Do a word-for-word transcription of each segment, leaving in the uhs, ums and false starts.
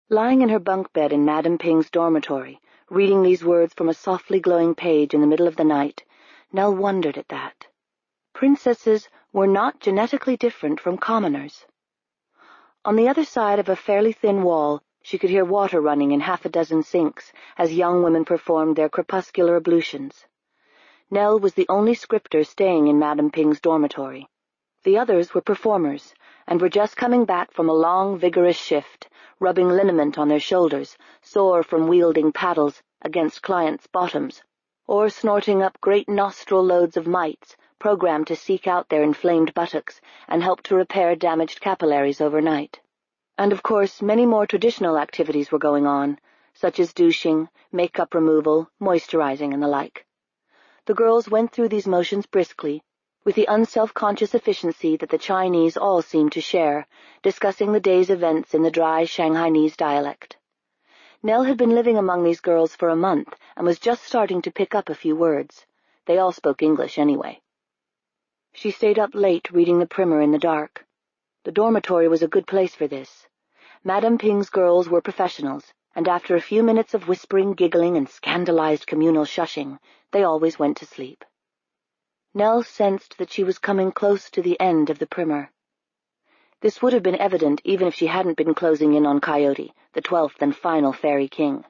Lying in her bunk bed in Madame Ping's dormitory, reading these words from a softly glowing page in the middle of the night, Nell wondered at that. Princesses were not genetically different from commoners. On the other side of a fairly thin wall, she could hear water running in half a dozen sinks as young women performed their crepuscular ablutions. Nell was the only scripter staying in Madame Ping's dormitory. The others were performers, and were just coming back from a long, vigorous shift, rubbing liniment on their shoulders, sore from wielding paddles against clients' bottoms, or snorting up great nostril loads of mites, programmed to seek out their inflamed buttocks and help to repair damaged capillaries overnight. And of course, many more traditional activities were going on, such as douching, makeup removal, moisturizing, and the like. The girls went through these motions briskly, with the unself-conscious efficiency that the Chinese all seemed to share, discussing the day's events in the dry Shanghainese dialect. Nell had been living among these girls for a month and was just starting to pick up a few words. They all spoke English anyway. She stayed up late reading the primer in the dark. The dormitory was a good place for this. Madame Ping's girls were professionals, and after a few minutes of whispering, giggling, and scandalized communal shushing, they always went to sleep. Nell sensed that she was coming close to the end of the primer. This would have been evident even if she hadn't been closing in on Coyote, the twelfth and final fairy king.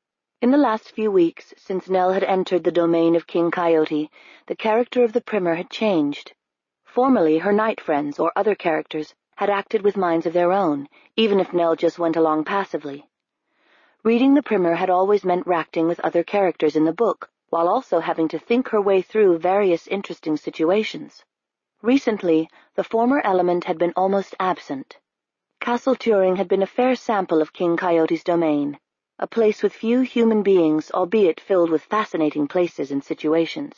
In the last few weeks, since Nell had entered the domain of King Coyote, the character of the primer had changed. Formerly, her night friends or other characters had acted with minds of their own, even if Nell just went along passively. Reading the primer had always meant racting with other characters in the book, while also having to think her way through various interesting situations. Recently, the former element had been almost absent. Castle Turing had been a fair sample of King Coyote's domain, a place with few human beings, albeit filled with fascinating places and situations.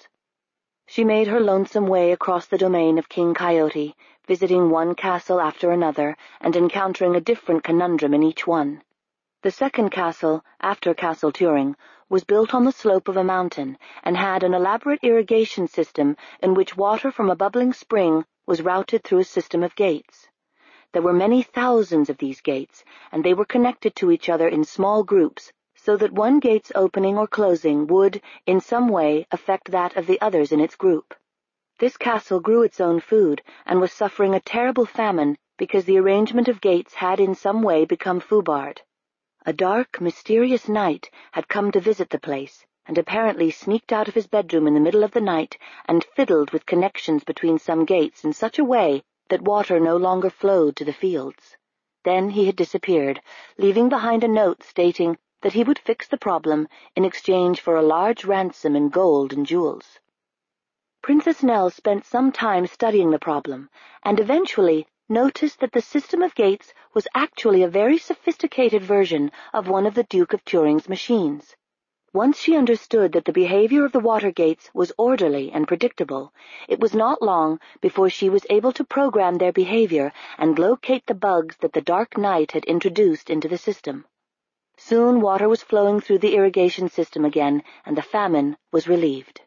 She made her lonesome way across the domain of King Coyote, visiting one castle after another and encountering a different conundrum in each one. The second castle, after Castle Turing, was built on the slope of a mountain and had an elaborate irrigation system in which water from a bubbling spring was routed through a system of gates. There were many thousands of these gates, and they were connected to each other in small groups, so that one gate's opening or closing would, in some way, affect that of the others in its group. This castle grew its own food and was suffering a terrible famine because the arrangement of gates had in some way become foobarred. A dark, mysterious knight had come to visit the place, and apparently sneaked out of his bedroom in the middle of the night and fiddled with connections between some gates in such a way that water no longer flowed to the fields. Then he had disappeared, leaving behind a note stating that he would fix the problem in exchange for a large ransom in gold and jewels. Princess Nell spent some time studying the problem, and eventually noticed that the system of gates was actually a very sophisticated version of one of the Duke of Turing's machines. Once she understood that the behavior of the water gates was orderly and predictable, it was not long before she was able to program their behavior and locate the bugs that the Dark Knight had introduced into the system. Soon water was flowing through the irrigation system again, and the famine was relieved.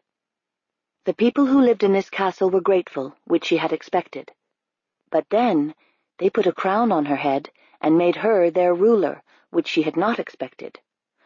The people who lived in this castle were grateful, which she had expected. But then they put a crown on her head and made her their ruler, which she had not expected.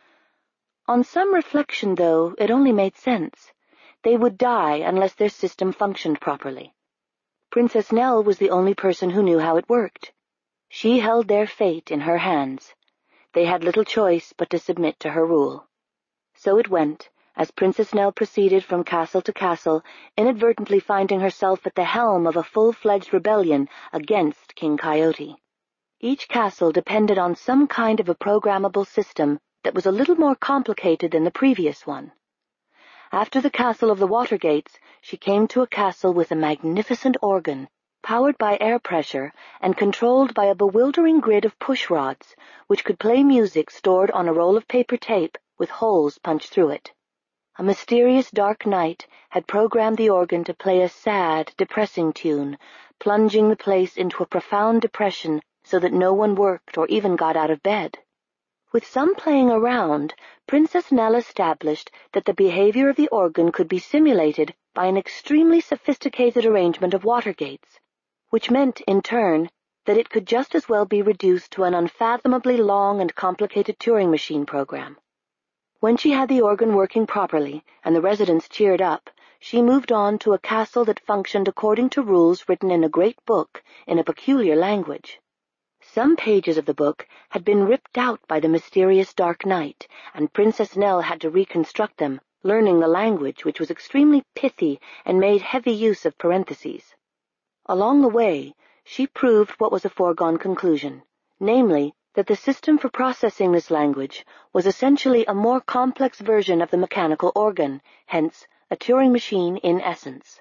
On some reflection, though, it only made sense. They would die unless their system functioned properly. Princess Nell was the only person who knew how it worked. She held their fate in her hands. They had little choice but to submit to her rule. So it went, as Princess Nell proceeded from castle to castle, inadvertently finding herself at the helm of a full-fledged rebellion against King Coyote. Each castle depended on some kind of a programmable system that was a little more complicated than the previous one. After the castle of the water gates, she came to a castle with a magnificent organ, powered by air pressure and controlled by a bewildering grid of push-rods, which could play music stored on a roll of paper tape with holes punched through it. A mysterious dark night had programmed the organ to play a sad, depressing tune, plunging the place into a profound depression so that no one worked or even got out of bed. With some playing around, Princess Nell established that the behavior of the organ could be simulated by an extremely sophisticated arrangement of water gates, which meant, in turn, that it could just as well be reduced to an unfathomably long and complicated Turing machine program. When she had the organ working properly and the residents cheered up, she moved on to a castle that functioned according to rules written in a great book in a peculiar language. Some pages of the book had been ripped out by the mysterious Dark Knight, and Princess Nell had to reconstruct them, learning the language, which was extremely pithy and made heavy use of parentheses. Along the way, she proved what was a foregone conclusion, namely, that the system for processing this language was essentially a more complex version of the mechanical organ, hence a Turing machine in essence.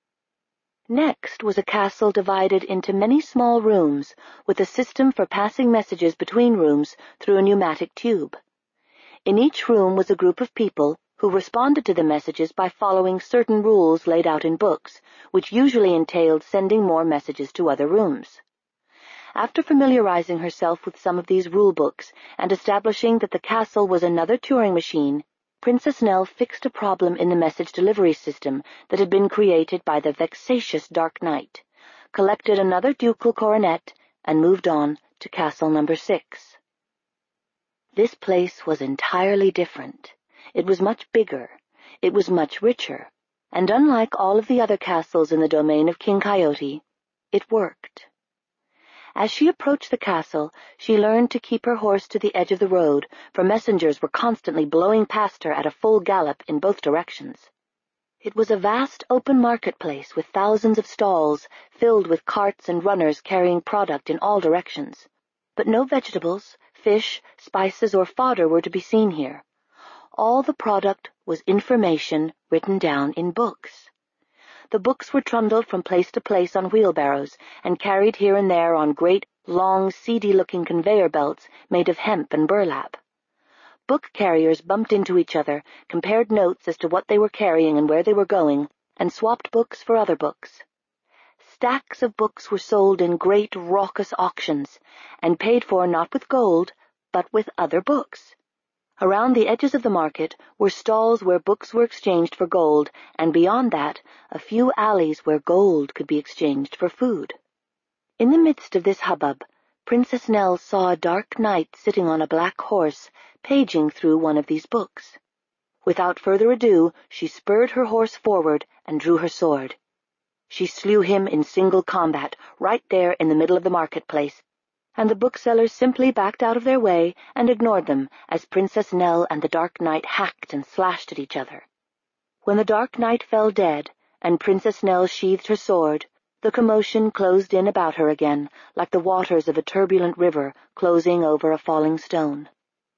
Next was a castle divided into many small rooms, with a system for passing messages between rooms through a pneumatic tube. In each room was a group of people who responded to the messages by following certain rules laid out in books, which usually entailed sending more messages to other rooms. After familiarizing herself with some of these rule books and establishing that the castle was another Turing machine, Princess Nell fixed a problem in the message delivery system that had been created by the vexatious Dark Knight, collected another ducal coronet, and moved on to Castle Number Six. This place was entirely different. It was much bigger, it was much richer, and unlike all of the other castles in the domain of King Coyote, it worked. As she approached the castle, she learned to keep her horse to the edge of the road, for messengers were constantly blowing past her at a full gallop in both directions. It was a vast open marketplace with thousands of stalls filled with carts and runners carrying product in all directions. But no vegetables, fish, spices, or fodder were to be seen here. All the product was information written down in books. The books were trundled from place to place on wheelbarrows and carried here and there on great, long, seedy-looking conveyor belts made of hemp and burlap. Book carriers bumped into each other, compared notes as to what they were carrying and where they were going, and swapped books for other books. Stacks of books were sold in great, raucous auctions, and paid for not with gold, but with other books. Around the edges of the market were stalls where books were exchanged for gold, and beyond that, a few alleys where gold could be exchanged for food. In the midst of this hubbub, Princess Nell saw a Dark Knight sitting on a black horse, paging through one of these books. Without further ado, she spurred her horse forward and drew her sword. She slew him in single combat, right there in the middle of the marketplace, and the booksellers simply backed out of their way and ignored them as Princess Nell and the Dark Knight hacked and slashed at each other. When the Dark Knight fell dead, and Princess Nell sheathed her sword, the commotion closed in about her again, like the waters of a turbulent river closing over a falling stone.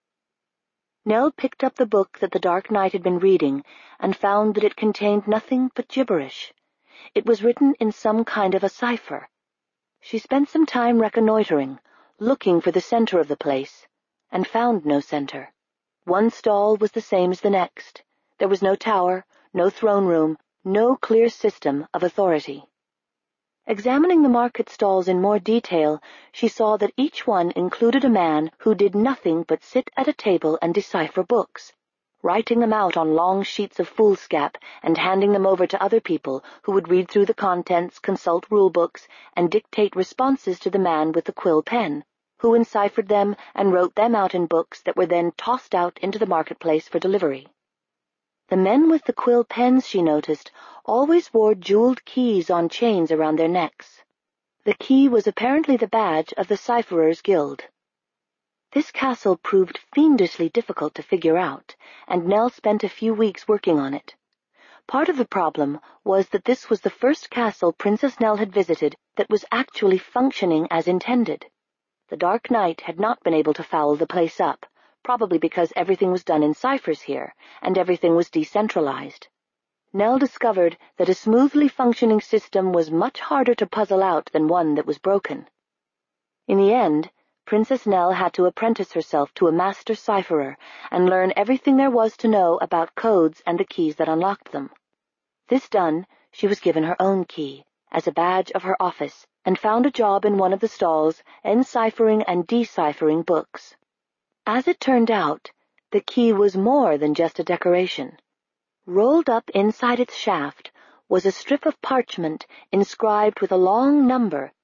Nell picked up the book that the Dark Knight had been reading and found that it contained nothing but gibberish. It was written in some kind of a cipher. She spent some time reconnoitering, looking for the center of the place, and found no center. One stall was the same as the next. There was no tower, no throne room, no clear system of authority. Examining the market stalls in more detail, she saw that each one included a man who did nothing but sit at a table and decipher books, writing them out on long sheets of foolscap and handing them over to other people who would read through the contents, consult rule books, and dictate responses to the man with the quill pen, who enciphered them and wrote them out in books that were then tossed out into the marketplace for delivery. The men with the quill pens, she noticed, always wore jeweled keys on chains around their necks. The key was apparently the badge of the Cipherers' Guild. This castle proved fiendishly difficult to figure out, and Nell spent a few weeks working on it. Part of the problem was that this was the first castle Princess Nell had visited that was actually functioning as intended. The Dark Knight had not been able to foul the place up, probably because everything was done in ciphers here, and everything was decentralized. Nell discovered that a smoothly functioning system was much harder to puzzle out than one that was broken. In the end, Princess Nell had to apprentice herself to a master cipherer and learn everything there was to know about codes and the keys that unlocked them. This done, she was given her own key, as a badge of her office, and found a job in one of the stalls, enciphering and deciphering books. As it turned out, the key was more than just a decoration. Rolled up inside its shaft was a strip of parchment inscribed with a long number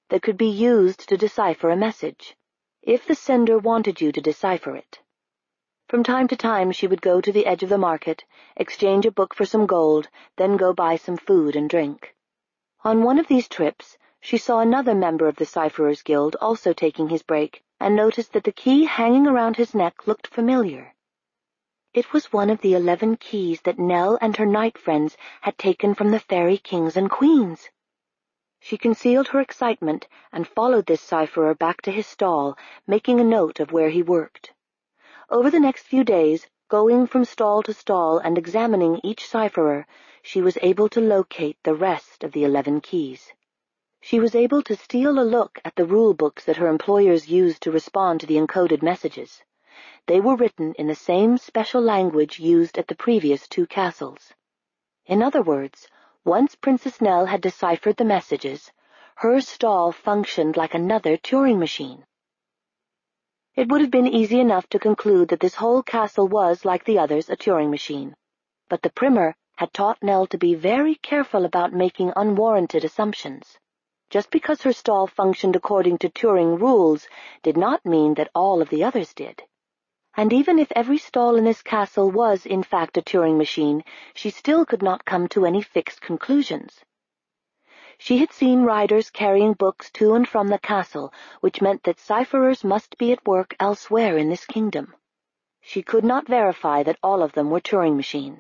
that could be used to decipher a message, if the sender wanted you to decipher it. From time to time she would go to the edge of the market, exchange a book for some gold, then go buy some food and drink. On one of these trips, she saw another member of the Cipherers' Guild also taking his break, and noticed that the key hanging around his neck looked familiar. It was one of the eleven keys that Nell and her knight friends had taken from the fairy kings and queens. She concealed her excitement and followed this cipherer back to his stall, making a note of where he worked. Over the next few days, going from stall to stall and examining each cipherer, she was able to locate the rest of the eleven keys. She was able to steal a look at the rule books that her employers used to respond to the encoded messages. They were written in the same special language used at the previous two castles. In other words, once Princess Nell had deciphered the messages, her stall functioned like another Turing machine. It would have been easy enough to conclude that this whole castle was, like the others, a Turing machine, but the primer had taught Nell to be very careful about making unwarranted assumptions. Just because her stall functioned according to Turing rules did not mean that all of the others did. And even if every stall in this castle was, in fact, a Turing machine, she still could not come to any fixed conclusions. She had seen riders carrying books to and from the castle, which meant that cipherers must be at work elsewhere in this kingdom. She could not verify that all of them were Turing machines.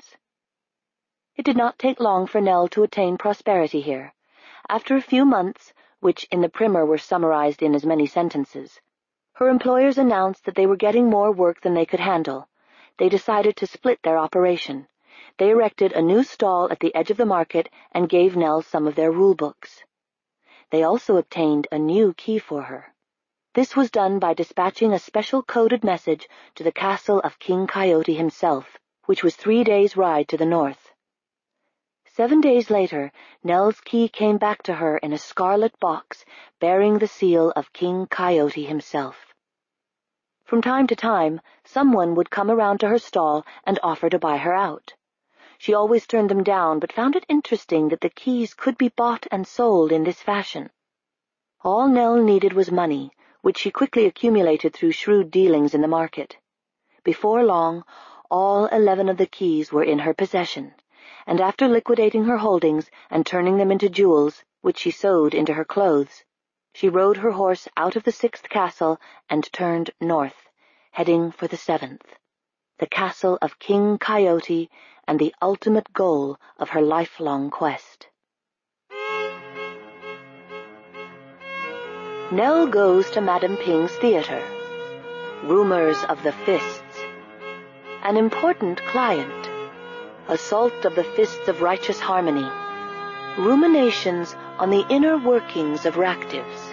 It did not take long for Nell to attain prosperity here. After a few months, which in the primer were summarized in as many sentences, her employers announced that they were getting more work than they could handle. They decided to split their operation. They erected a new stall at the edge of the market and gave Nell some of their rule books. They also obtained a new key for her. This was done by dispatching a special coded message to the castle of King Coyote himself, which was three days' ride to the north. Seven days later, Nell's key came back to her in a scarlet box bearing the seal of King Coyote himself. From time to time, someone would come around to her stall and offer to buy her out. She always turned them down, but found it interesting that the keys could be bought and sold in this fashion. All Nell needed was money, which she quickly accumulated through shrewd dealings in the market. Before long, all eleven of the keys were in her possession, and after liquidating her holdings and turning them into jewels, which she sewed into her clothes, she rode her horse out of the sixth castle and turned north, heading for the seventh, the castle of King Coyote and the ultimate goal of her lifelong quest. Nell goes to Madame Ping's theater. Rumors of the fists. An important client. Assault of the fists of righteous harmony. Ruminations on the inner workings of Ractives.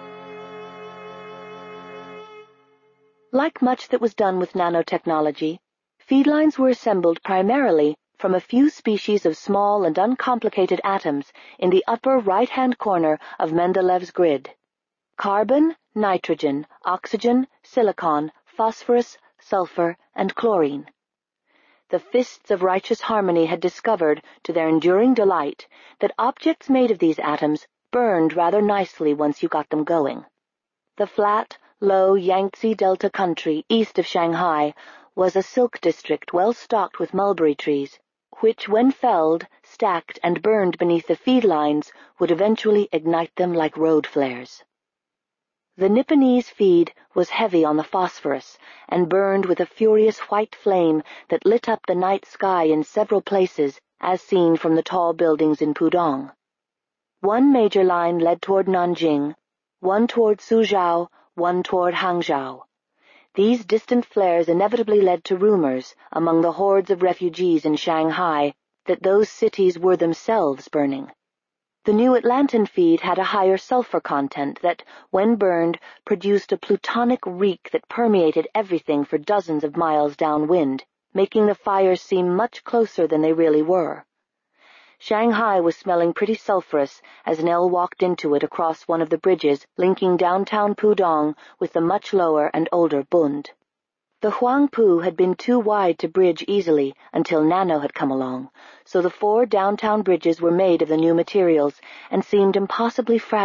Like much that was done with nanotechnology, feedlines were assembled primarily from a few species of small and uncomplicated atoms in the upper right-hand corner of Mendeleev's grid. Carbon, nitrogen, oxygen, silicon, phosphorus, sulfur, and chlorine. The fists of righteous harmony had discovered, to their enduring delight, that objects made of these atoms burned rather nicely once you got them going. The flat, low Yangtze Delta country east of Shanghai was a silk district well stocked with mulberry trees, which, when felled, stacked, and burned beneath the feed lines, would eventually ignite them like road flares. The Nipponese feed was heavy on the phosphorus and burned with a furious white flame that lit up the night sky in several places, as seen from the tall buildings in Pudong. One major line led toward Nanjing, one toward Suzhou, one toward Hangzhou. These distant flares inevitably led to rumors among the hordes of refugees in Shanghai that those cities were themselves burning. The New Atlantan feed had a higher sulfur content that, when burned, produced a plutonic reek that permeated everything for dozens of miles downwind, making the fires seem much closer than they really were. Shanghai was smelling pretty sulphurous as Nell walked into it across one of the bridges linking downtown Pudong with the much lower and older Bund. The Huangpu had been too wide to bridge easily until Nano had come along, so the four downtown bridges were made of the new materials and seemed impossibly fragile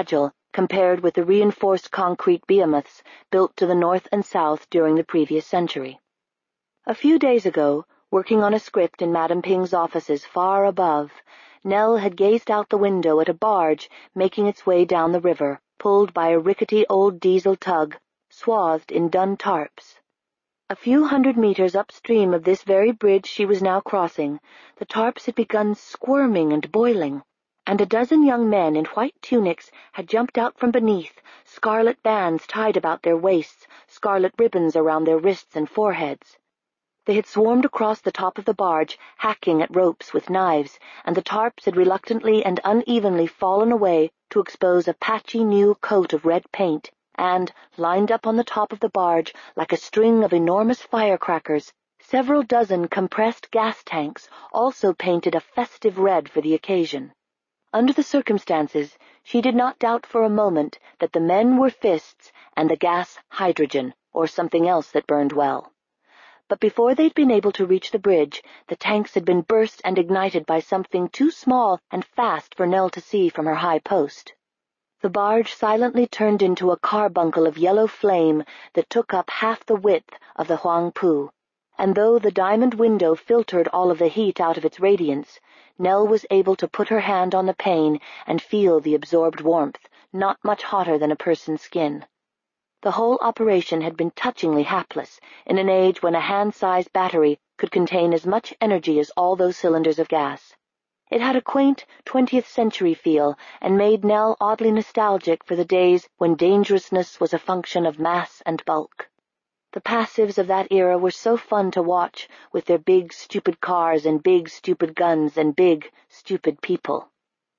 compared with the reinforced concrete behemoths built to the north and south during the previous century. A few days ago, working on a script in Madame Ping's offices far above, Nell had gazed out the window at a barge making its way down the river, pulled by a rickety old diesel tug, swathed in dun tarps. A few hundred meters upstream of this very bridge she was now crossing, the tarps had begun squirming and boiling, and a dozen young men in white tunics had jumped out from beneath, scarlet bands tied about their waists, scarlet ribbons around their wrists and foreheads. They had swarmed across the top of the barge, hacking at ropes with knives, and the tarps had reluctantly and unevenly fallen away to expose a patchy new coat of red paint, and, lined up on the top of the barge like a string of enormous firecrackers, several dozen compressed gas tanks, also painted a festive red for the occasion. Under the circumstances, she did not doubt for a moment that the men were fists and the gas hydrogen, or something else that burned well. But before they'd been able to reach the bridge, the tanks had been burst and ignited by something too small and fast for Nell to see from her high post. The barge silently turned into a carbuncle of yellow flame that took up half the width of the Huang Pu, and though the diamond window filtered all of the heat out of its radiance, Nell was able to put her hand on the pane and feel the absorbed warmth, not much hotter than a person's skin. The whole operation had been touchingly hapless, in an age when a hand-sized battery could contain as much energy as all those cylinders of gas. It had a quaint twentieth century feel and made Nell oddly nostalgic for the days when dangerousness was a function of mass and bulk. The passives of that era were so fun to watch, with their big, stupid cars and big, stupid guns and big, stupid people.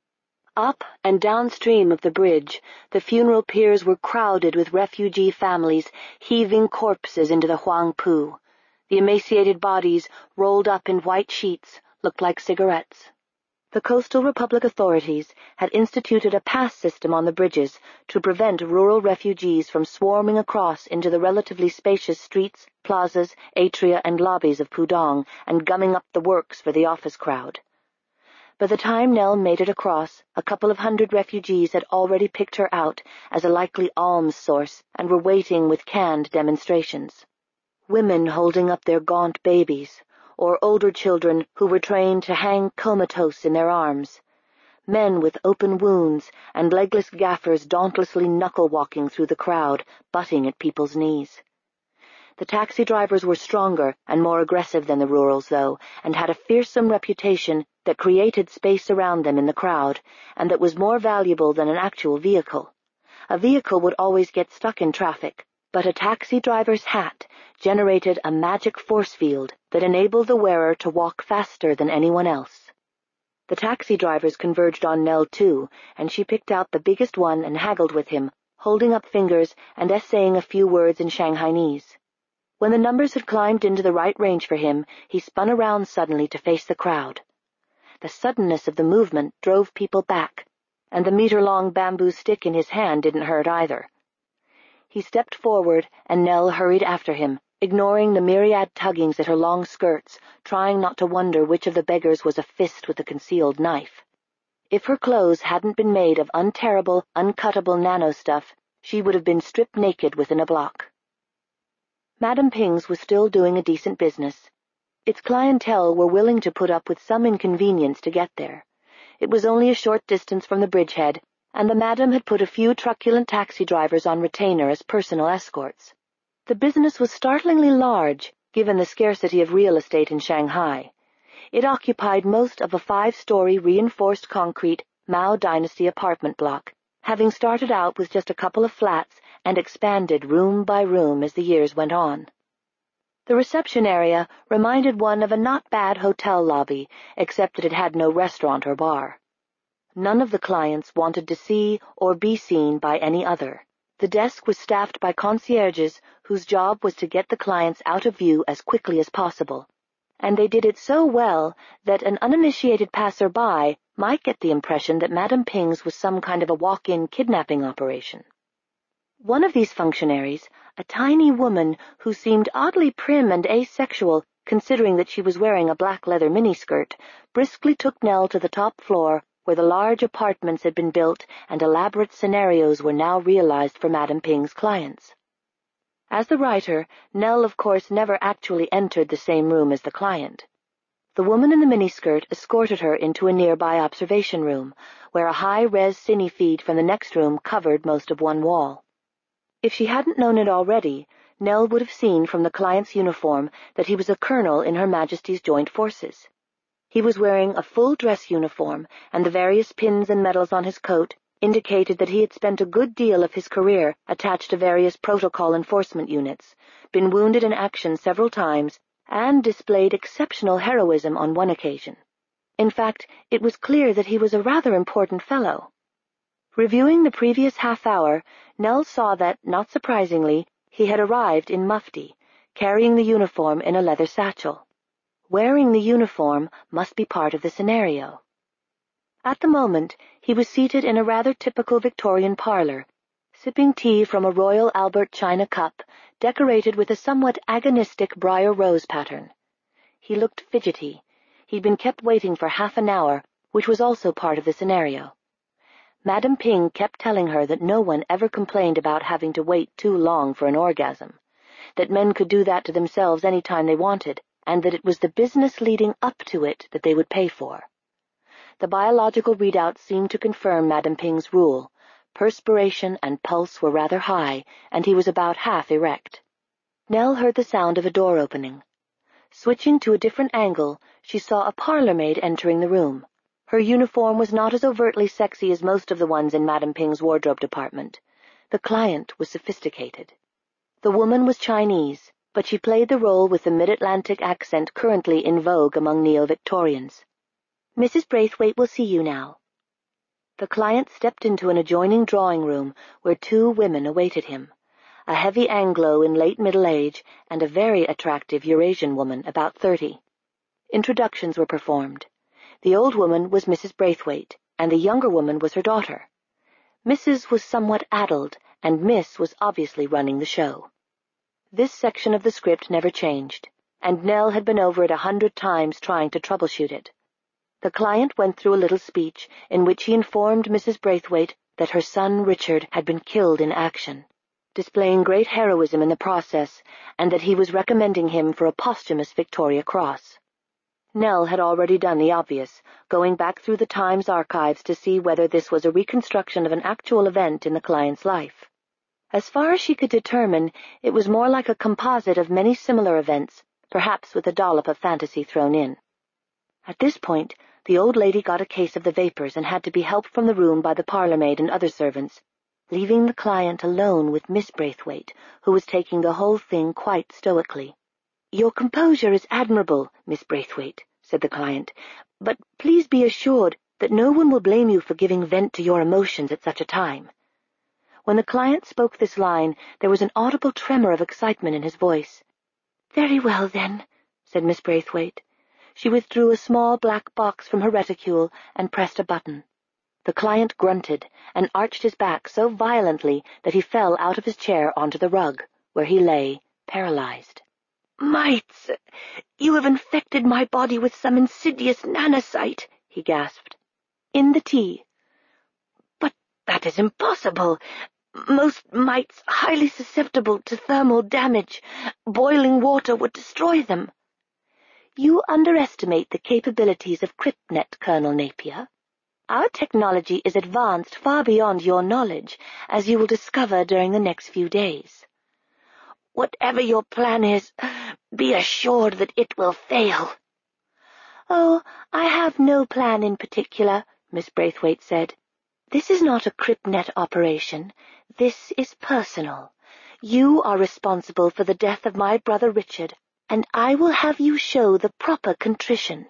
Up and downstream of the bridge, the funeral piers were crowded with refugee families heaving corpses into the Huang Pu. The emaciated bodies, rolled up in white sheets, looked like cigarettes. The Coastal Republic authorities had instituted a pass system on the bridges to prevent rural refugees from swarming across into the relatively spacious streets, plazas, atria, and lobbies of Pudong and gumming up the works for the office crowd. By the time Nell made it across, a couple of hundred refugees had already picked her out as a likely alms source and were waiting with canned demonstrations. Women holding up their gaunt babies, or older children who were trained to hang comatose in their arms, men with open wounds and legless gaffers dauntlessly knuckle-walking through the crowd, butting at people's knees. The taxi drivers were stronger and more aggressive than the rurals, though, and had a fearsome reputation that created space around them in the crowd, and that was more valuable than an actual vehicle. A vehicle would always get stuck in traffic, but a taxi driver's hat generated a magic force field that enabled the wearer to walk faster than anyone else. The taxi drivers converged on Nell, too, and she picked out the biggest one and haggled with him, holding up fingers and essaying a few words in Shanghainese. When the numbers had climbed into the right range for him, he spun around suddenly to face the crowd. The suddenness of the movement drove people back, and the meter-long bamboo stick in his hand didn't hurt either. He stepped forward, and Nell hurried after him, ignoring the myriad tuggings at her long skirts, trying not to wonder which of the beggars was a fist with a concealed knife. If her clothes hadn't been made of unterrible, uncuttable nano-stuff, she would have been stripped naked within a block. Madame Ping's was still doing a decent business. Its clientele were willing to put up with some inconvenience to get there. It was only a short distance from the bridgehead, and the madam had put a few truculent taxi drivers on retainer as personal escorts. The business was startlingly large, given the scarcity of real estate in Shanghai. It occupied most of a five-story reinforced concrete Mao Dynasty apartment block, having started out with just a couple of flats and expanded room by room as the years went on. The reception area reminded one of a not-bad hotel lobby, except that it had no restaurant or bar. None of the clients wanted to see or be seen by any other. The desk was staffed by concierges whose job was to get the clients out of view as quickly as possible, and they did it so well that an uninitiated passer-by might get the impression that Madame Ping's was some kind of a walk-in kidnapping operation. One of these functionaries, a tiny woman who seemed oddly prim and asexual, considering that she was wearing a black leather miniskirt, briskly took Nell to the top floor, where the large apartments had been built and elaborate scenarios were now realized for Madame Ping's clients. As the writer, Nell of course never actually entered the same room as the client. The woman in the miniskirt escorted her into a nearby observation room, where a high-res cine feed from the next room covered most of one wall. If she hadn't known it already, Nell would have seen from the client's uniform that he was a colonel in Her Majesty's Joint Forces. He was wearing a full dress uniform, and the various pins and medals on his coat indicated that he had spent a good deal of his career attached to various protocol enforcement units, been wounded in action several times, and displayed exceptional heroism on one occasion. In fact, it was clear that he was a rather important fellow. Reviewing the previous half hour, Nell saw that, not surprisingly, he had arrived in mufti, carrying the uniform in a leather satchel. Wearing the uniform must be part of the scenario. At the moment, he was seated in a rather typical Victorian parlour, sipping tea from a Royal Albert china cup, decorated with a somewhat agonistic briar rose pattern. He looked fidgety. He'd been kept waiting for half an hour, which was also part of the scenario. Madame Ping kept telling her that no one ever complained about having to wait too long for an orgasm, that men could do that to themselves any time they wanted, and that it was the business leading up to it that they would pay for. The biological readouts seemed to confirm Madame Ping's rule. Perspiration and pulse were rather high, and he was about half erect. Nell heard the sound of a door opening. Switching to a different angle, she saw a parlour-maid entering the room. Her uniform was not as overtly sexy as most of the ones in Madame Ping's wardrobe department. The client was sophisticated. The woman was Chinese, but she played the role with the mid-Atlantic accent currently in vogue among neo-Victorians. "Missus Braithwaite will see you now." The client stepped into an adjoining drawing-room where two women awaited him, a heavy Anglo in late middle age and a very attractive Eurasian woman about thirty. Introductions were performed. The old woman was Missus Braithwaite, and the younger woman was her daughter. Missus was somewhat addled, and Miss was obviously running the show. This section of the script never changed, and Nell had been over it a hundred times trying to troubleshoot it. The client went through a little speech in which he informed Missus Braithwaite that her son Richard had been killed in action, displaying great heroism in the process, and that he was recommending him for a posthumous Victoria Cross. Nell had already done the obvious, going back through the Times archives to see whether this was a reconstruction of an actual event in the client's life. As far as she could determine, it was more like a composite of many similar events, perhaps with a dollop of fantasy thrown in. At this point, the old lady got a case of the vapors and had to be helped from the room by the parlour-maid and other servants, leaving the client alone with Miss Braithwaite, who was taking the whole thing quite stoically. "Your composure is admirable, Miss Braithwaite," said the client, "but please be assured that no one will blame you for giving vent to your emotions at such a time." When the client spoke this line, there was an audible tremor of excitement in his voice. "Very well, then," said Miss Braithwaite. She withdrew a small black box from her reticule and pressed a button. The client grunted and arched his back so violently that he fell out of his chair onto the rug, where he lay, paralyzed. "Mites, you have infected my body with some insidious nanocyte," he gasped. "In the tea." "But that is impossible. Most mites highly susceptible to thermal damage. Boiling water would destroy them." "You underestimate the capabilities of CryptNet, Colonel Napier. Our technology is advanced far beyond your knowledge, as you will discover during the next few days." "Whatever your plan is, be assured that it will fail." "Oh, I have no plan in particular," Miss Braithwaite said. "This is not a CryptNet operation. This is personal. You are responsible for the death of my brother Richard, and I will have you show the proper contrition."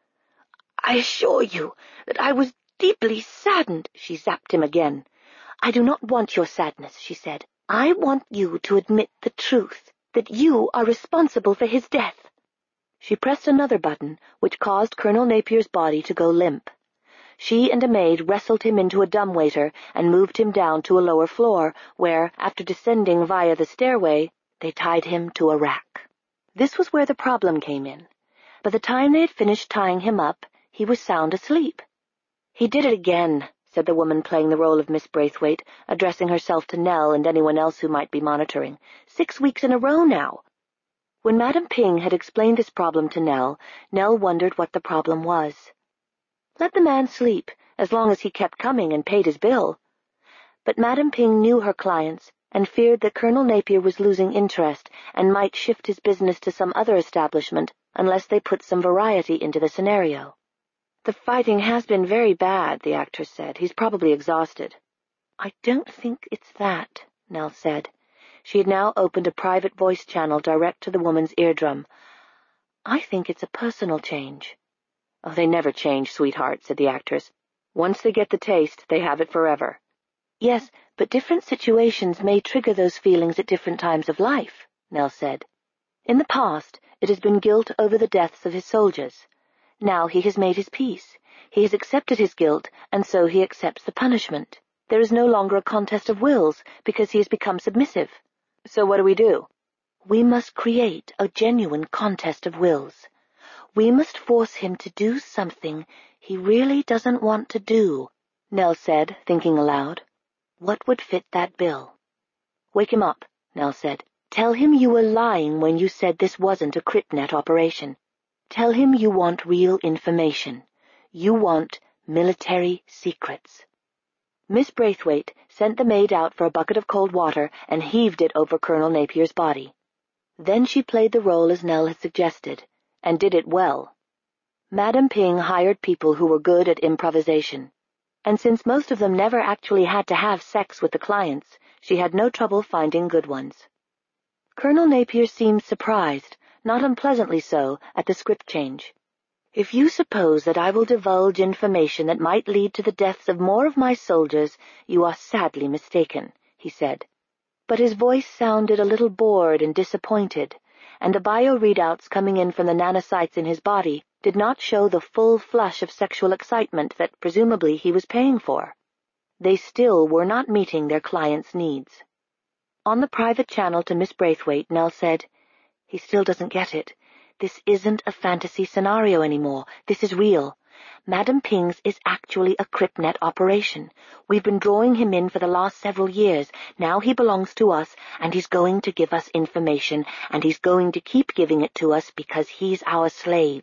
"I assure you that I was deeply saddened," she zapped him again. "I do not want your sadness," she said. "I want you to admit the truth, that you are responsible for his death." She pressed another button, which caused Colonel Napier's body to go limp. She and a maid wrestled him into a dumbwaiter and moved him down to a lower floor, where, after descending via the stairway, they tied him to a rack. This was where the problem came in. By the time they had finished tying him up, he was sound asleep. "He did it again," said the woman playing the role of Miss Braithwaite, addressing herself to Nell and anyone else who might be monitoring. "Six weeks in a row now." When Madam Ping had explained this problem to Nell, Nell wondered what the problem was. Let the man sleep, as long as he kept coming and paid his bill. But Madam Ping knew her clients and feared that Colonel Napier was losing interest and might shift his business to some other establishment unless they put some variety into the scenario. "The fighting has been very bad," the actress said. "He's probably exhausted." "I don't think it's that," Nell said. She had now opened a private voice channel direct to the woman's eardrum. "I think it's a personal change." "Oh, they never change, sweetheart," said the actress. "Once they get the taste, they have it forever." "Yes, but different situations may trigger those feelings at different times of life," Nell said. "In the past, it has been guilt over the deaths of his soldiers. Now he has made his peace. He has accepted his guilt, and so he accepts the punishment. There is no longer a contest of wills, because he has become submissive. So what do we do?" "We must create a genuine contest of wills. We must force him to do something he really doesn't want to do," Nell said, thinking aloud. "What would fit that bill?" "Wake him up," Nell said. "Tell him you were lying when you said this wasn't a CryptNet operation. Tell him you want real information. You want military secrets." Miss Braithwaite sent the maid out for a bucket of cold water and heaved it over Colonel Napier's body. Then she played the role as Nell had suggested, and did it well. Madam Ping hired people who were good at improvisation, and since most of them never actually had to have sex with the clients, she had no trouble finding good ones. Colonel Napier seemed surprised, not unpleasantly so, at the script change. "If you suppose that I will divulge information that might lead to the deaths of more of my soldiers, you are sadly mistaken," he said. But his voice sounded a little bored and disappointed, and the bio-readouts coming in from the nanocytes in his body did not show the full flush of sexual excitement that presumably he was paying for. They still were not meeting their clients' needs. On the private channel to Miss Braithwaite, Nell said, "He still doesn't get it. This isn't a fantasy scenario anymore. This is real. Madam Ping's is actually a CryptNet operation. We've been drawing him in for the last several years. Now he belongs to us, and he's going to give us information, and he's going to keep giving it to us because he's our slave."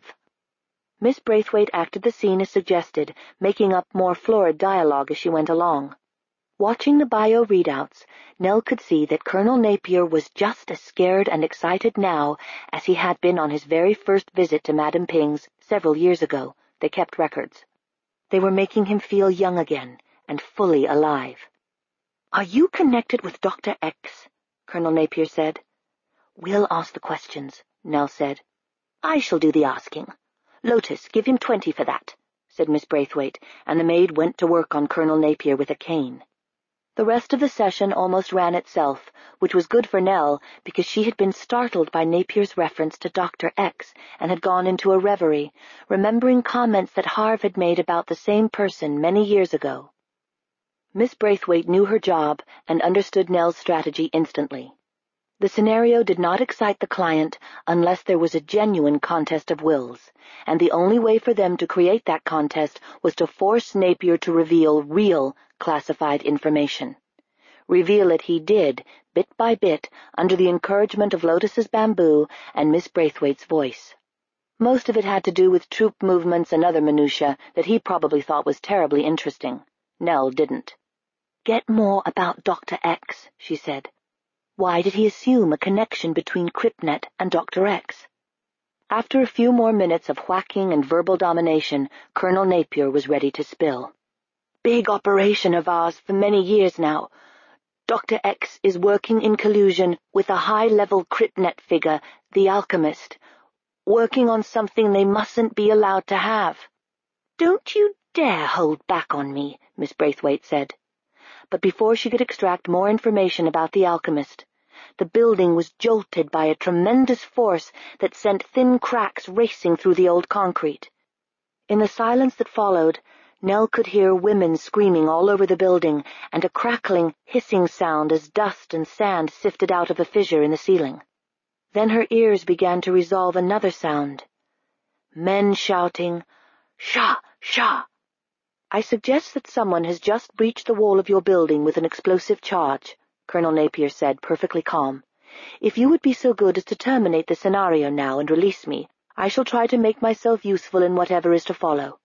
Miss Braithwaite acted the scene as suggested, making up more florid dialogue as she went along. Watching the bio-readouts, Nell could see that Colonel Napier was just as scared and excited now as he had been on his very first visit to Madam Ping's several years ago. They kept records. They were making him feel young again and fully alive. "Are you connected with Doctor X?" Colonel Napier said. "We'll ask the questions," Nell said. "I shall do the asking. Lotus, give him twenty for that," said Miss Braithwaite, and the maid went to work on Colonel Napier with a cane. The rest of the session almost ran itself, which was good for Nell because she had been startled by Napier's reference to Doctor X and had gone into a reverie, remembering comments that Harv had made about the same person many years ago. Miss Braithwaite knew her job and understood Nell's strategy instantly. The scenario did not excite the client unless there was a genuine contest of wills, and the only way for them to create that contest was to force Napier to reveal real classified information. Reveal it he did, bit by bit, under the encouragement of Lotus's bamboo and Miss Braithwaite's voice. Most of it had to do with troop movements and other minutiae that he probably thought was terribly interesting. Nell didn't. "Get more about Doctor X," she said. "Why did he assume a connection between CryptNet and Doctor X?" After a few more minutes of whacking and verbal domination, Colonel Napier was ready to spill. "Big operation of ours for many years now. Doctor X is working in collusion with a high-level CryptNet figure, the Alchemist, working on something they mustn't be allowed to have." "Don't you dare hold back on me," Miss Braithwaite said. But before she could extract more information about the Alchemist, the building was jolted by a tremendous force that sent thin cracks racing through the old concrete. In the silence that followed, Nell could hear women screaming all over the building and a crackling, hissing sound as dust and sand sifted out of a fissure in the ceiling. Then her ears began to resolve another sound. Men shouting, "Shah! Shah!" "I suggest that someone has just breached the wall of your building with an explosive charge," Colonel Napier said, perfectly calm. "If you would be so good as to terminate the scenario now and release me, I shall try to make myself useful in whatever is to follow."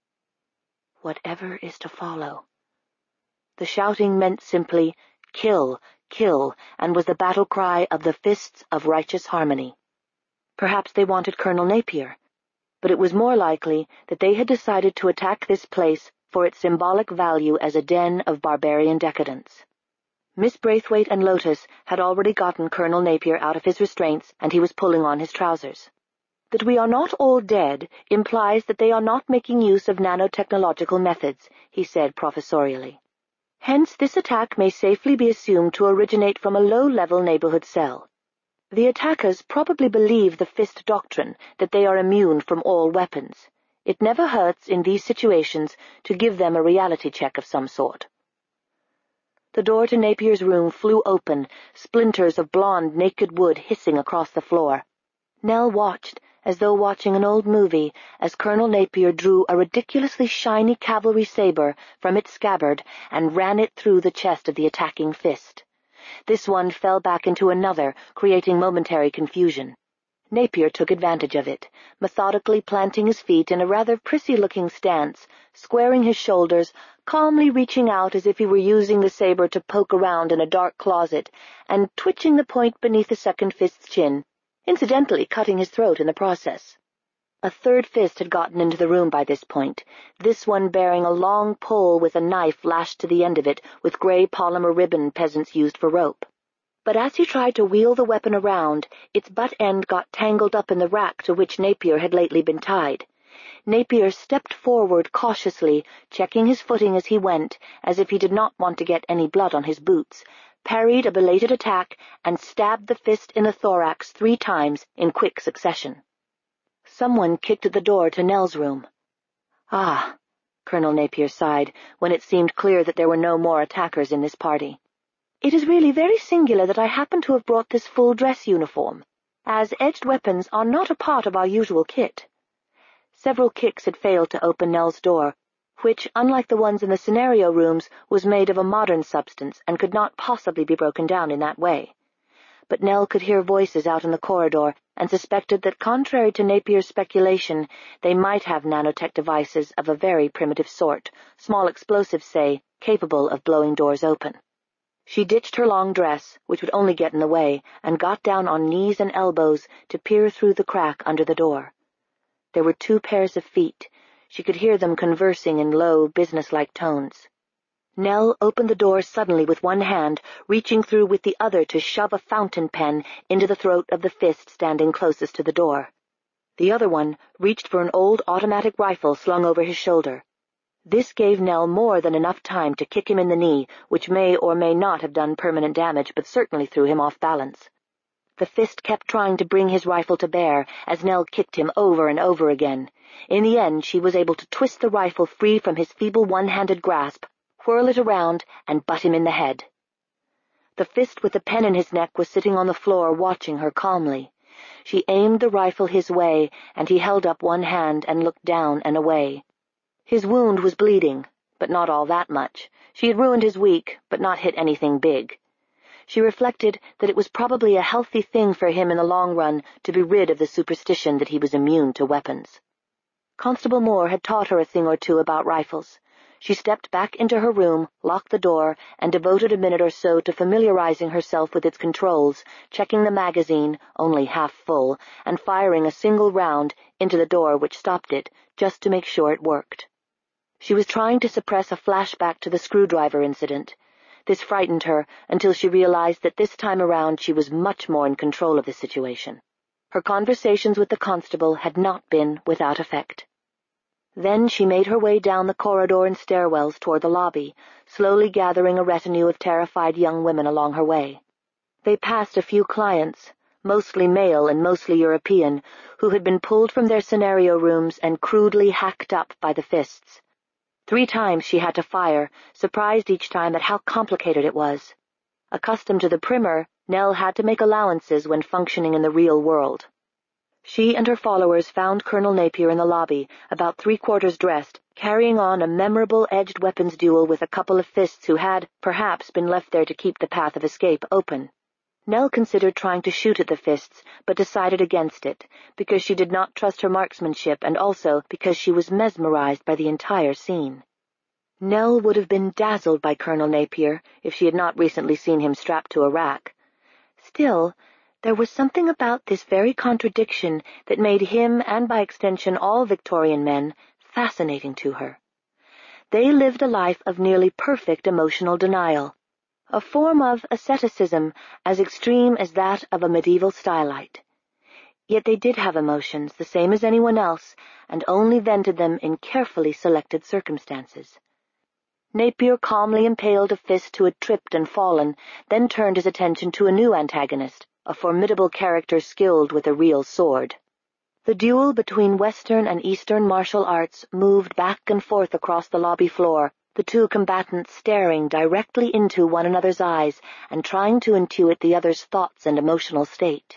Whatever is to follow. The shouting meant simply, "Kill, kill," and was the battle cry of the Fists of Righteous Harmony. Perhaps they wanted Colonel Napier, but it was more likely that they had decided to attack this place for its symbolic value as a den of barbarian decadence. Miss Braithwaite and Lotus had already gotten Colonel Napier out of his restraints, and he was pulling on his trousers. That we are not all dead implies that they are not making use of nanotechnological methods, he said professorially. Hence this attack may safely be assumed to originate from a low-level neighborhood cell. The attackers probably believe the Fist doctrine that they are immune from all weapons. It never hurts in these situations to give them a reality check of some sort. The door to Napier's room flew open, splinters of blonde naked wood hissing across the floor. Nell watched, as though watching an old movie, as Colonel Napier drew a ridiculously shiny cavalry saber from its scabbard and ran it through the chest of the attacking Fist. This one fell back into another, creating momentary confusion. Napier took advantage of it, methodically planting his feet in a rather prissy-looking stance, squaring his shoulders, calmly reaching out as if he were using the saber to poke around in a dark closet, and twitching the point beneath the second Fist's chin, incidentally cutting his throat in the process. A third Fist had gotten into the room by this point, this one bearing a long pole with a knife lashed to the end of it with gray polymer ribbon peasants used for rope. But as he tried to wheel the weapon around, its butt end got tangled up in the rack to which Napier had lately been tied. Napier stepped forward cautiously, checking his footing as he went, as if he did not want to get any blood on his boots, parried a belated attack, and stabbed the Fist in the thorax three times in quick succession. Someone kicked at the door to Nell's room. "Ah," Colonel Napier sighed, when it seemed clear that there were no more attackers in this party. "It is really very singular that I happen to have brought this full-dress uniform, as edged weapons are not a part of our usual kit." Several kicks had failed to open Nell's door, which, unlike the ones in the scenario rooms, was made of a modern substance and could not possibly be broken down in that way. But Nell could hear voices out in the corridor and suspected that, contrary to Napier's speculation, they might have nanotech devices of a very primitive sort, small explosives, say, capable of blowing doors open. She ditched her long dress, which would only get in the way, and got down on knees and elbows to peer through the crack under the door. There were two pairs of feet. She could hear them conversing in low, businesslike tones. Nell opened the door suddenly with one hand, reaching through with the other to shove a fountain pen into the throat of the Fist standing closest to the door. The other one reached for an old automatic rifle slung over his shoulder. This gave Nell more than enough time to kick him in the knee, which may or may not have done permanent damage, but certainly threw him off balance. The Fist kept trying to bring his rifle to bear as Nell kicked him over and over again. In the end, she was able to twist the rifle free from his feeble one-handed grasp, whirl it around, and butt him in the head. The Fist with the pen in his neck was sitting on the floor watching her calmly. She aimed the rifle his way, and he held up one hand and looked down and away. His wound was bleeding, but not all that much. She had ruined his week, but not hit anything big. She reflected that it was probably a healthy thing for him in the long run to be rid of the superstition that he was immune to weapons. Constable Moore had taught her a thing or two about rifles. She stepped back into her room, locked the door, and devoted a minute or so to familiarizing herself with its controls, checking the magazine, only half full, and firing a single round into the door which stopped it, just to make sure it worked. She was trying to suppress a flashback to the screwdriver incident. This frightened her until she realized that this time around she was much more in control of the situation. Her conversations with the constable had not been without effect. Then she made her way down the corridor and stairwells toward the lobby, slowly gathering a retinue of terrified young women along her way. They passed a few clients, mostly male and mostly European, who had been pulled from their scenario rooms and crudely hacked up by the Fists. Three times she had to fire, surprised each time at how complicated it was. Accustomed to the primer, Nell had to make allowances when functioning in the real world. She and her followers found Colonel Napier in the lobby, about three-quarters dressed, carrying on a memorable edged weapons duel with a couple of fists who had, perhaps, been left there to keep the path of escape open. Nell considered trying to shoot at the fists, but decided against it, because she did not trust her marksmanship and also because she was mesmerized by the entire scene. Nell would have been dazzled by Colonel Napier if she had not recently seen him strapped to a rack. Still, there was something about this very contradiction that made him, and by extension all Victorian men, fascinating to her. They lived a life of nearly perfect emotional denial, a form of asceticism as extreme as that of a medieval stylite. Yet they did have emotions, the same as anyone else, and only vented them in carefully selected circumstances. Napier calmly impaled a fist who had tripped and fallen, then turned his attention to a new antagonist, a formidable character skilled with a real sword. The duel between Western and Eastern martial arts moved back and forth across the lobby floor, the two combatants staring directly into one another's eyes and trying to intuit the other's thoughts and emotional state.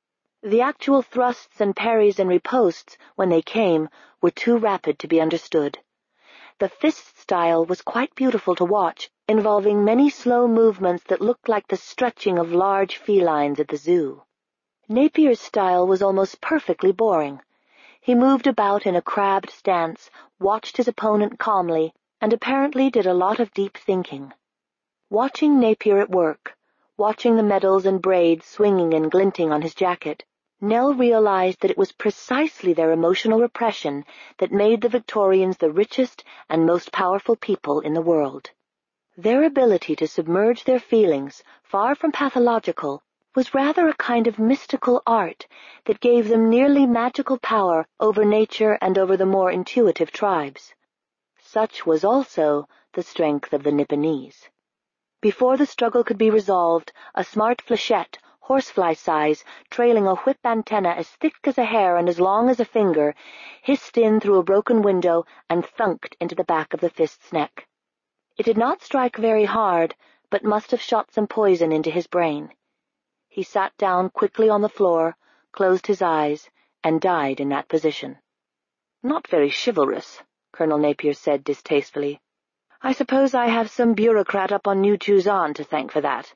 The actual thrusts and parries and ripostes, when they came, were too rapid to be understood. The fist style was quite beautiful to watch, involving many slow movements that looked like the stretching of large felines at the zoo. Napier's style was almost perfectly boring. He moved about in a crabbed stance, watched his opponent calmly, and apparently did a lot of deep thinking. Watching Napier at work, watching the medals and braids swinging and glinting on his jacket, Nell realized that it was precisely their emotional repression that made the Victorians the richest and most powerful people in the world. Their ability to submerge their feelings, far from pathological, was rather a kind of mystical art that gave them nearly magical power over nature and over the more intuitive tribes. Such was also the strength of the Nipponese. Before the struggle could be resolved, a smart flechette, horsefly size, trailing a whip antenna as thick as a hair and as long as a finger, hissed in through a broken window and thunked into the back of the fist's neck. It did not strike very hard, but must have shot some poison into his brain. He sat down quickly on the floor, closed his eyes, and died in that position. "Not very chivalrous," Colonel Napier said distastefully. "I suppose I have some bureaucrat up on New Chuzan to thank for that."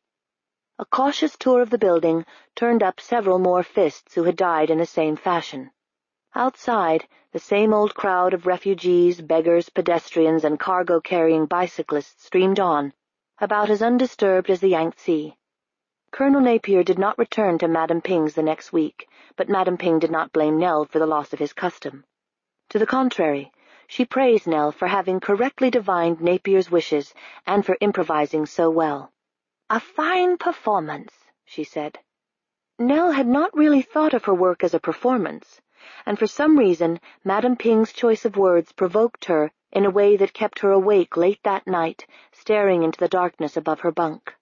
A cautious tour of the building turned up several more fists who had died in the same fashion. Outside, the same old crowd of refugees, beggars, pedestrians, and cargo-carrying bicyclists streamed on, about as undisturbed as the Yangtze. Colonel Napier did not return to Madame Ping's the next week, but Madame Ping did not blame Nell for the loss of his custom. To the contrary, she praised Nell for having correctly divined Napier's wishes and for improvising so well. "A fine performance," she said. Nell had not really thought of her work as a performance, and for some reason Madame Ping's choice of words provoked her in a way that kept her awake late that night, staring into the darkness above her bunk.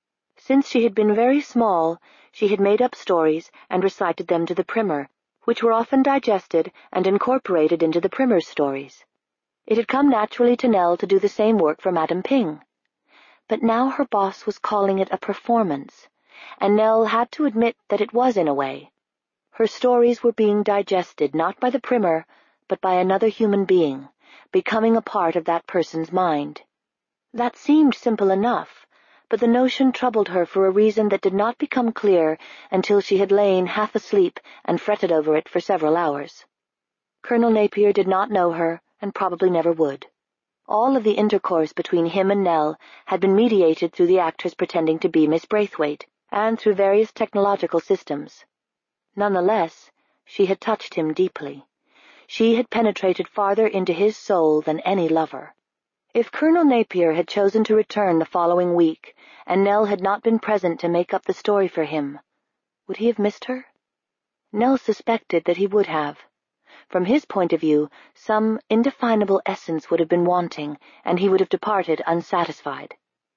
Since she had been very small, she had made up stories and recited them to the primer, which were often digested and incorporated into the primer's stories. It had come naturally to Nell to do the same work for Madame Ping. But now her boss was calling it a performance, and Nell had to admit that it was in a way. Her stories were being digested not by the primer, but by another human being, becoming a part of that person's mind. That seemed simple enough, but the notion troubled her for a reason that did not become clear until she had lain half asleep and fretted over it for several hours. Colonel Napier did not know her, and probably never would. All of the intercourse between him and Nell had been mediated through the actress pretending to be Miss Braithwaite, and through various technological systems. Nonetheless, she had touched him deeply. She had penetrated farther into his soul than any lover. If Colonel Napier had chosen to return the following week, and Nell had not been present to make up the story for him, would he have missed her? Nell suspected that he would have. From his point of view, some indefinable essence would have been wanting, and he would have departed unsatisfied.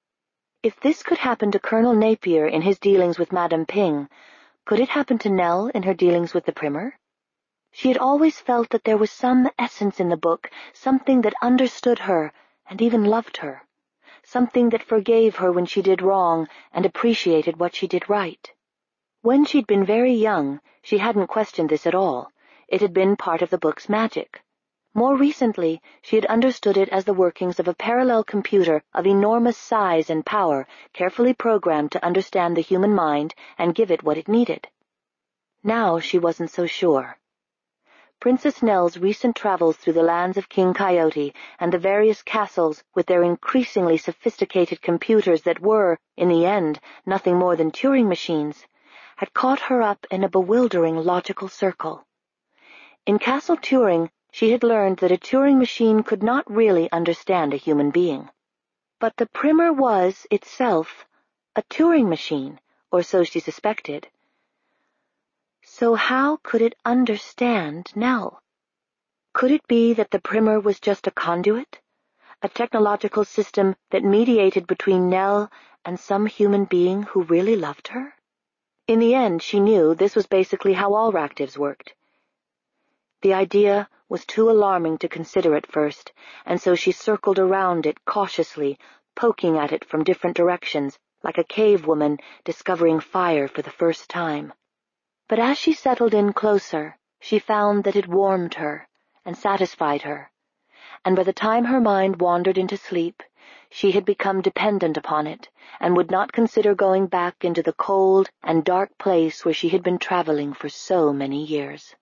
If this could happen to Colonel Napier in his dealings with Madame Ping, could it happen to Nell in her dealings with the primer? She had always felt that there was some essence in the book, something that understood her and even loved her, something that forgave her when she did wrong and appreciated what she did right. When she'd been very young, she hadn't questioned this at all. It had been part of the book's magic. More recently, she had understood it as the workings of a parallel computer of enormous size and power, carefully programmed to understand the human mind and give it what it needed. Now she wasn't so sure. Princess Nell's recent travels through the lands of King Coyote and the various castles with their increasingly sophisticated computers that were, in the end, nothing more than Turing machines, had caught her up in a bewildering logical circle. In Castle Turing, she had learned that a Turing machine could not really understand a human being. But the primer was, itself, a Turing machine, or so she suspected. So how could it understand Nell? Could it be that the primer was just a conduit, a technological system that mediated between Nell and some human being who really loved her? In the end, she knew this was basically how all Ractives worked. The idea was too alarming to consider at first, and so she circled around it cautiously, poking at it from different directions, like a cave woman discovering fire for the first time. But as she settled in closer, she found that it warmed her and satisfied her, and by the time her mind wandered into sleep, she had become dependent upon it and would not consider going back into the cold and dark place where she had been traveling for so many years.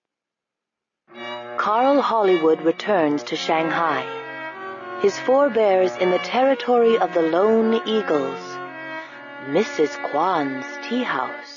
Carl Hollywood returns to Shanghai. His forebears in the territory of the Lone Eagles. Missus Kwan's tea house.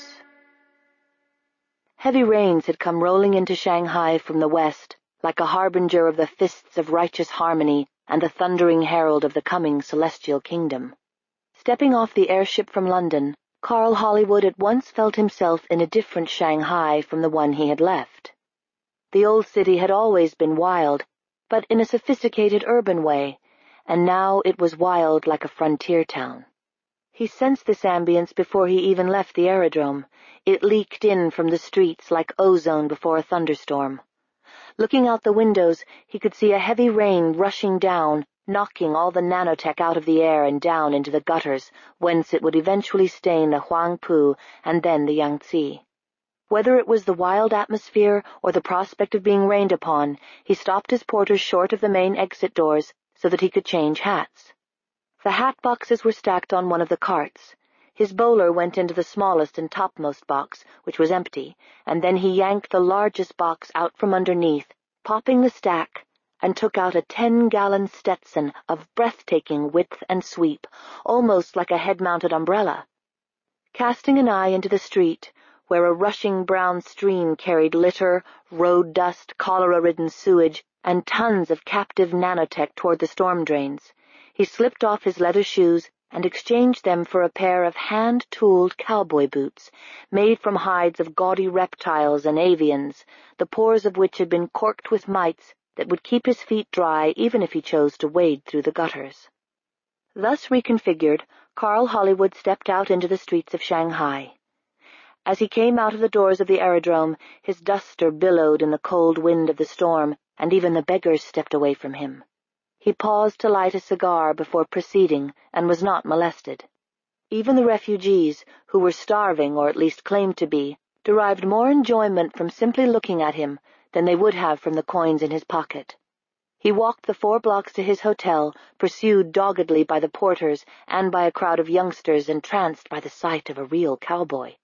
Heavy rains had come rolling into Shanghai from the west, like a harbinger of the fists of righteous harmony and the thundering herald of the coming celestial kingdom. Stepping off the airship from London, Carl Hollywood at once felt himself in a different Shanghai from the one he had left. The old city had always been wild, but in a sophisticated urban way, and now it was wild like a frontier town. He sensed this ambience before he even left the aerodrome. It leaked in from the streets like ozone before a thunderstorm. Looking out the windows, he could see a heavy rain rushing down, knocking all the nanotech out of the air and down into the gutters, whence it would eventually stain the Huangpu and then the Yangtze. Whether it was the wild atmosphere or the prospect of being rained upon, he stopped his porters short of the main exit doors so that he could change hats. The hat boxes were stacked on one of the carts. His bowler went into the smallest and topmost box, which was empty, and then he yanked the largest box out from underneath, popping the stack, and took out a ten-gallon Stetson of breathtaking width and sweep, almost like a head-mounted umbrella. Casting an eye into the street, where a rushing brown stream carried litter, road dust, cholera-ridden sewage, and tons of captive nanotech toward the storm drains, he slipped off his leather shoes and exchanged them for a pair of hand-tooled cowboy boots, made from hides of gaudy reptiles and avians, the pores of which had been corked with mites that would keep his feet dry even if he chose to wade through the gutters. Thus reconfigured, Carl Hollywood stepped out into the streets of Shanghai. As he came out of the doors of the aerodrome, his duster billowed in the cold wind of the storm, and even the beggars stepped away from him. He paused to light a cigar before proceeding, and was not molested. Even the refugees, who were starving or at least claimed to be, derived more enjoyment from simply looking at him than they would have from the coins in his pocket. He walked the four blocks to his hotel, pursued doggedly by the porters and by a crowd of youngsters entranced by the sight of a real cowboy.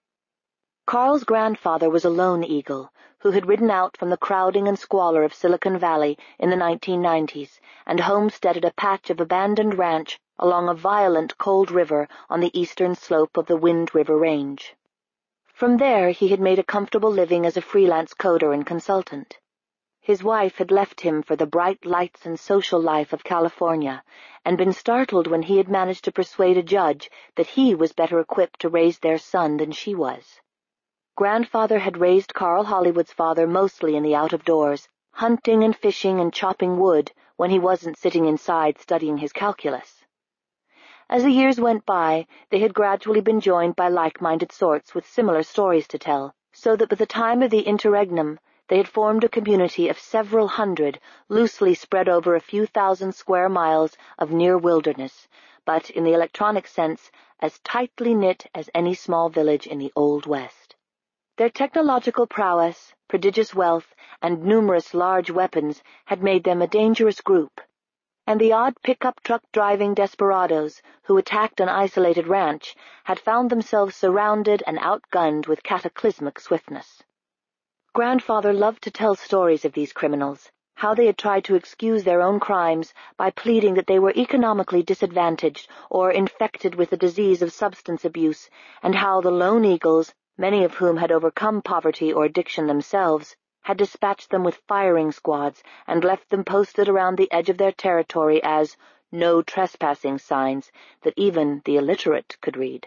Carl's grandfather was a lone eagle, who had ridden out from the crowding and squalor of Silicon Valley in the nineteen nineties and homesteaded a patch of abandoned ranch along a violent cold river on the eastern slope of the Wind River Range. From there he had made a comfortable living as a freelance coder and consultant. His wife had left him for the bright lights and social life of California, and been startled when he had managed to persuade a judge that he was better equipped to raise their son than she was. Grandfather had raised Carl Hollywood's father mostly in the out-of-doors, hunting and fishing and chopping wood when he wasn't sitting inside studying his calculus. As the years went by, they had gradually been joined by like-minded sorts with similar stories to tell, so that by the time of the interregnum they had formed a community of several hundred, loosely spread over a few thousand square miles of near wilderness, but, in the electronic sense, as tightly knit as any small village in the Old West. Their technological prowess, prodigious wealth, and numerous large weapons had made them a dangerous group, and the odd pickup truck-driving desperados who attacked an isolated ranch had found themselves surrounded and outgunned with cataclysmic swiftness. Grandfather loved to tell stories of these criminals, how they had tried to excuse their own crimes by pleading that they were economically disadvantaged or infected with the disease of substance abuse, and how the lone eagles, many of whom had overcome poverty or addiction themselves, had dispatched them with firing squads and left them posted around the edge of their territory as no trespassing signs that even the illiterate could read.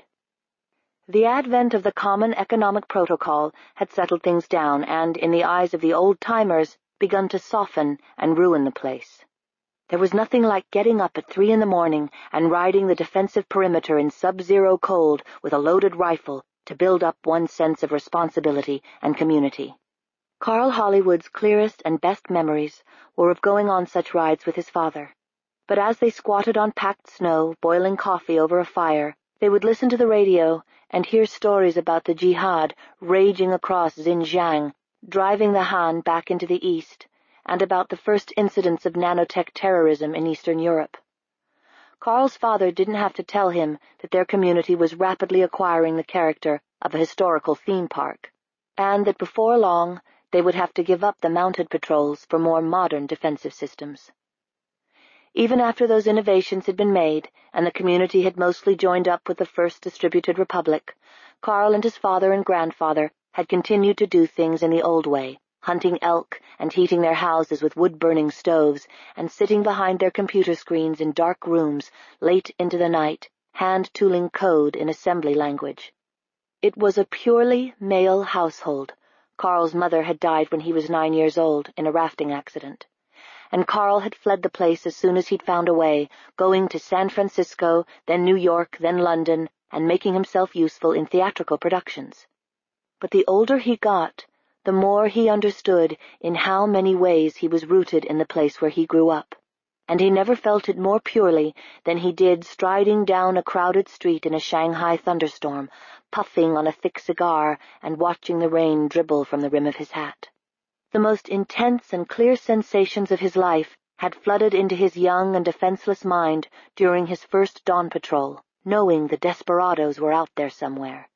The advent of the common economic protocol had settled things down and, in the eyes of the old-timers, begun to soften and ruin the place. There was nothing like getting up at three in the morning and riding the defensive perimeter in sub-zero cold with a loaded rifle to build up one's sense of responsibility and community. Carl Hollywood's clearest and best memories were of going on such rides with his father. But as they squatted on packed snow, boiling coffee over a fire, they would listen to the radio and hear stories about the jihad raging across Xinjiang, driving the Han back into the East, and about the first incidents of nanotech terrorism in Eastern Europe. Carl's father didn't have to tell him that their community was rapidly acquiring the character of a historical theme park, and that before long they would have to give up the mounted patrols for more modern defensive systems. Even after those innovations had been made and the community had mostly joined up with the First Distributed Republic, Carl and his father and grandfather had continued to do things in the old way, hunting elk and heating their houses with wood-burning stoves and sitting behind their computer screens in dark rooms late into the night, hand-tooling code in assembly language. It was a purely male household. Carl's mother had died when he was nine years old in a rafting accident, and Carl had fled the place as soon as he'd found a way, going to San Francisco, then New York, then London, and making himself useful in theatrical productions. But the older he got, the more he understood in how many ways he was rooted in the place where he grew up, and he never felt it more purely than he did striding down a crowded street in a Shanghai thunderstorm, puffing on a thick cigar and watching the rain dribble from the rim of his hat. The most intense and clear sensations of his life had flooded into his young and defenseless mind during his first dawn patrol, knowing the desperados were out there somewhere.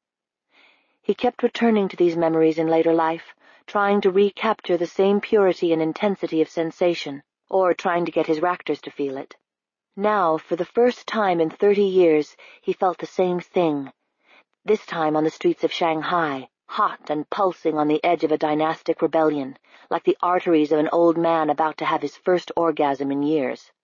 He kept returning to these memories in later life, trying to recapture the same purity and intensity of sensation, or trying to get his rafters to feel it. Now, for the first time in thirty years, he felt the same thing, this time on the streets of Shanghai, hot and pulsing on the edge of a dynastic rebellion, like the arteries of an old man about to have his first orgasm in years.